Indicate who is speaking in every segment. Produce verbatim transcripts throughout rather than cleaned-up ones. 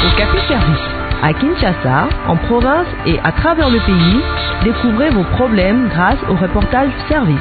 Speaker 1: Okapi Service. À Kinshasa, en province et à travers le pays, découvrez vos problèmes grâce au reportage service.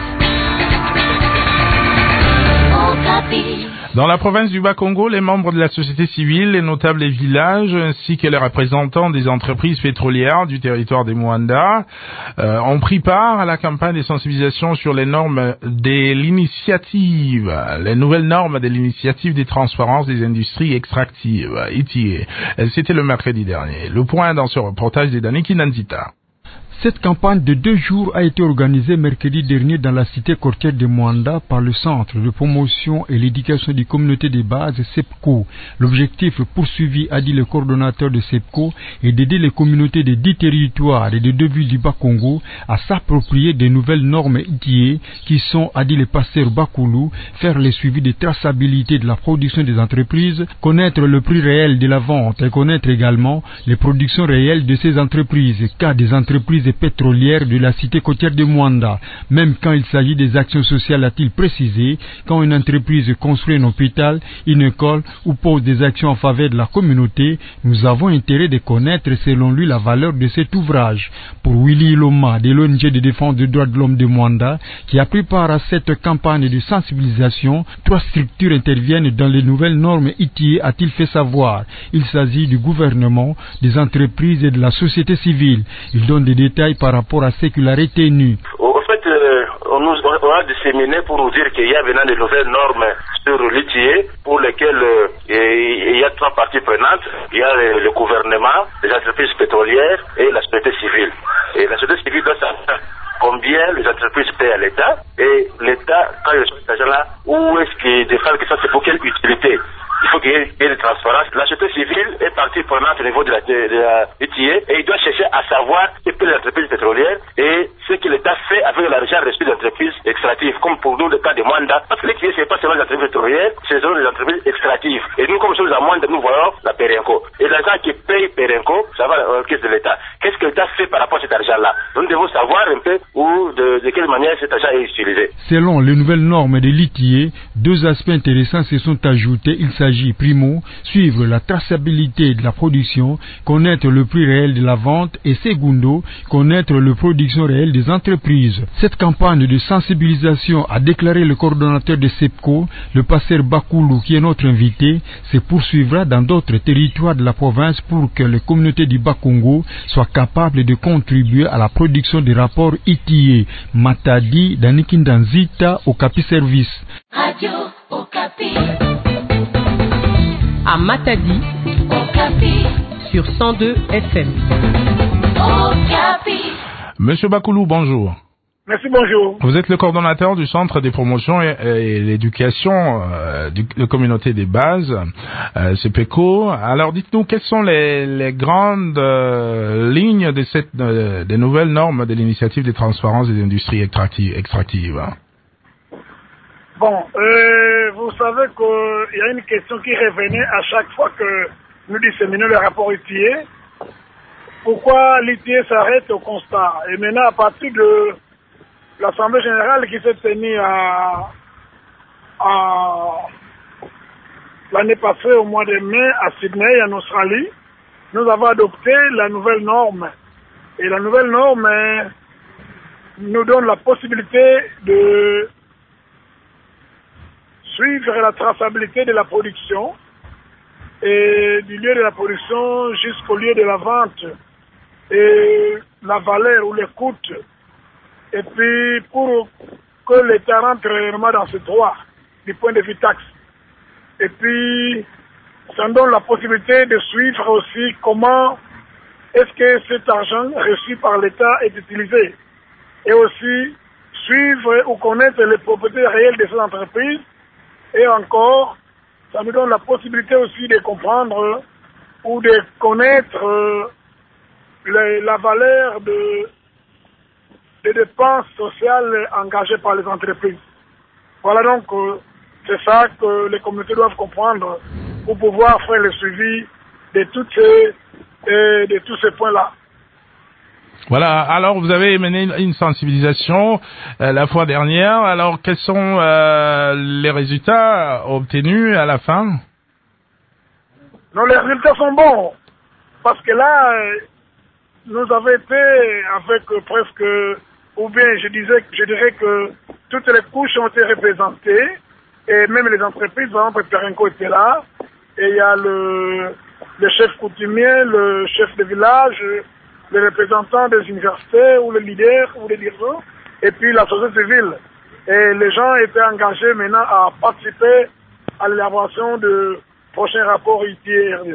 Speaker 1: Okapi.
Speaker 2: Dans la province du Bas-Congo, les membres de la société civile, les notables des villages, ainsi que les représentants des entreprises pétrolières du territoire des Moanda euh, ont pris part à la campagne de sensibilisation sur les normes de l'initiative, les nouvelles normes de l'initiative des transparences des industries extractives, I T A. C'était le mercredi dernier. Le point dans ce reportage de Daniki Nanzita.
Speaker 3: Cette campagne de deux jours a été organisée mercredi dernier dans la cité côtière de Moanda par le Centre de promotion et l'éducation des communautés de base SEPCO. L'objectif poursuivi, a dit le coordonnateur de SEPCO, est d'aider les communautés des dix territoires et des deux villes du Bas-Congo à s'approprier des nouvelles normes I T A qui sont, a dit le pasteur Bakoulou, faire le suivi de traçabilité de la production des entreprises, connaître le prix réel de la vente et connaître également les productions réelles de ces entreprises, car des entreprises pétrolières de la cité côtière de Moanda. Même quand il s'agit des actions sociales, a-t-il précisé, quand une entreprise construit un hôpital, une école ou pose des actions en faveur de la communauté, nous avons intérêt de connaître selon lui la valeur de cet ouvrage. Pour Willy Loma de l'O N G de défense des droits de l'homme de Moanda, qui a pris part à cette campagne de sensibilisation, trois structures interviennent dans les nouvelles normes I T A, a-t-il fait savoir. Il s'agit du gouvernement, des entreprises et de la société civile. Il donne des détails par rapport à ce qu'il a retenu.
Speaker 4: Au fait, euh, on, nous, on a disséminé pour nous dire qu'il y a maintenant de nouvelles normes sur l'I T A pour lesquelles euh, il y a trois parties prenantes. Il y a le, le gouvernement, les entreprises pétrolières et la société civile. Et la société civile doit savoir combien les entreprises paient à l'État et l'État, quand il reçoit cet argent-là, où est-ce qu'il défend que ça, c'est pour quelle utilité? Il faut qu'il y ait, qu'il y ait de transparence. La société civile est partie prenante au niveau de la, de, de la I T A et il doit chercher à savoir ce que les entreprises pétrolières et ce que l'État fait avec l'argent reçu des entreprises extractives, comme pour nous le cas de Moanda. Parce que l'I T A, ce n'est pas seulement les entreprises pétrolières, ce sont les entreprises extractives. Et nous, comme nous sommes à Moanda, nous voyons la Perenco. Et l'argent qui paye Perenco, ça va à la caisse de l'État. Qu'est-ce que l'État fait par rapport à cet argent-là? Nous devons savoir un peu où, de, de quelle manière cet argent est utilisé.
Speaker 3: Selon les nouvelles normes de l'I T A, deux aspects intéressants se sont ajoutés. Il s'agit, primo, suivre la traçabilité de la production, connaître le prix réel de la vente et secondo, connaître la production réelle des entreprises. Cette campagne de sensibilisation, a déclaré le coordonnateur de SEPCO, le pasteur Bakoulou, qui est notre invité, se poursuivra dans d'autres territoires de la province pour que les communautés du Bas-Congo soient capables de contribuer à la production des rapports I T A. Matadi, Danikindanzita, Okapi Service.
Speaker 1: Radio Okapi. À Matadi, Okapi, sur cent deux F M. Okapi.
Speaker 2: Monsieur Bakoulou, bonjour.
Speaker 5: Merci, bonjour.
Speaker 2: Vous êtes le coordonnateur du Centre des promotions et, et l'éducation euh, du, de communauté des bases, euh, CEPECO. Alors dites-nous, quelles sont les, les grandes euh, lignes de cette, de, des nouvelles normes de l'initiative des transparences des industries extractives, extractives?
Speaker 5: Bon, euh, vous savez qu'il y a une question qui revenait à chaque fois que nous disséminons le rapport I T A. Pourquoi l'I T A s'arrête au constat? Et maintenant, à partir de l'Assemblée générale qui s'est tenue à, à l'année passée, au mois de mai, à Sydney, en Australie, nous avons adopté la nouvelle norme. Et la nouvelle norme euh, nous donne la possibilité de suivre la traçabilité de la production et du lieu de la production jusqu'au lieu de la vente et la valeur ou les coûts. Et puis pour que l'État rentre réellement dans ce droit du point de vue taxe. Et puis ça nous donne la possibilité de suivre aussi comment est-ce que cet argent reçu par l'État est utilisé. Et aussi suivre ou connaître les propriétés réelles de ces entreprises. Et encore, ça nous donne la possibilité aussi de comprendre ou de connaître euh, les, la valeur de, des dépenses sociales engagées par les entreprises. Voilà donc, euh, c'est ça que les communautés doivent comprendre pour pouvoir faire le suivi de, toutes ces, euh, de tous ces points-là.
Speaker 2: Voilà, alors vous avez mené une sensibilisation euh, la fois dernière. Alors quels sont euh, les résultats obtenus à la fin?
Speaker 5: Non, les résultats sont bons. Parce que là, nous avons été avec presque, ou bien je disais, je dirais que toutes les couches ont été représentées, et même les entreprises, par exemple, Perenco était là, et il y a le, le chef coutumier, le chef de village, les représentants des universités, ou les leaders, ou les dirigeants, et puis la société civile. Et les gens étaient engagés maintenant à participer à l'élaboration de prochains rapports I T I R D C.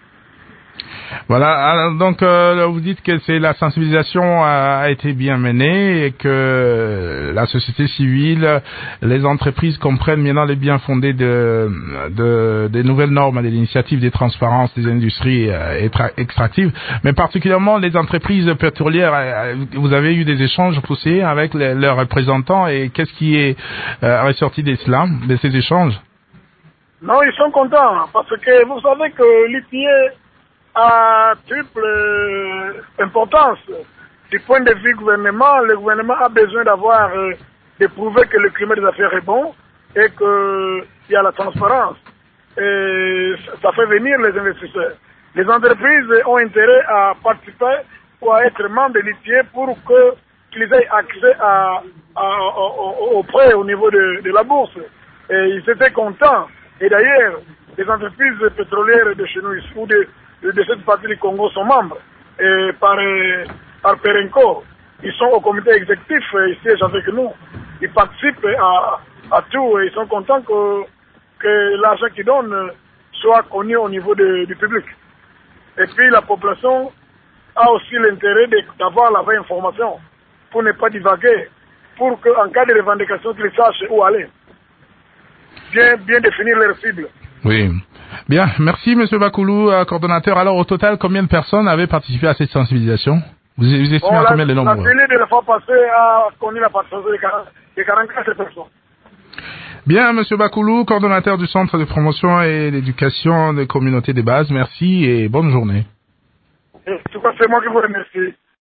Speaker 2: Voilà, alors, donc euh, vous dites que c'est la sensibilisation a, a été bien menée et que la société civile, les entreprises comprennent maintenant les biens fondés de, de des nouvelles normes, des initiatives des transparences des industries euh, extractives, mais particulièrement les entreprises pétrolières. Euh, vous avez eu des échanges poussés avec les, leurs représentants et qu'est-ce qui est euh, ressorti de cela, de ces échanges?
Speaker 5: Non, ils sont contents parce que vous savez que l'I T I a triple euh, importance. Du point de vue gouvernement, le gouvernement a besoin d'avoir, euh, de prouver que le climat des affaires est bon et qu'il y a la transparence. Et ça fait venir les investisseurs. Les entreprises ont intérêt à participer ou à être membres de l'I T I pour qu'ils aient accès à, à, au, au prêt au niveau de, de la bourse. Et ils étaient contents. Et d'ailleurs, les entreprises pétrolières de chez nous, ou de de cette partie du Congo sont membres et par, par Perenco. Ils sont au comité exécutif, ils siègent avec nous. Ils participent à, à tout et ils sont contents que, que l'argent qu'ils donnent soit connu au niveau de, du public. Et puis la population a aussi l'intérêt d'avoir la vraie information pour ne pas divaguer, pour qu'en cas de revendication, qu'ils sachent où aller. Bien, bien définir leurs cibles.
Speaker 2: Oui. Bien, merci Monsieur Bakoulou, coordonnateur. Alors au total, combien de personnes avaient participé à cette sensibilisation? Vous, vous estimez bon, à combien
Speaker 5: la,
Speaker 2: le nombre?
Speaker 5: La télé de la fois passée a connu la participation de quarante-quatre personnes.
Speaker 2: Bien, Monsieur Bakoulou, coordonnateur du Centre de promotion et d'éducation des communautés de base, merci et bonne journée.
Speaker 5: En tout cas, c'est moi qui vous remercie.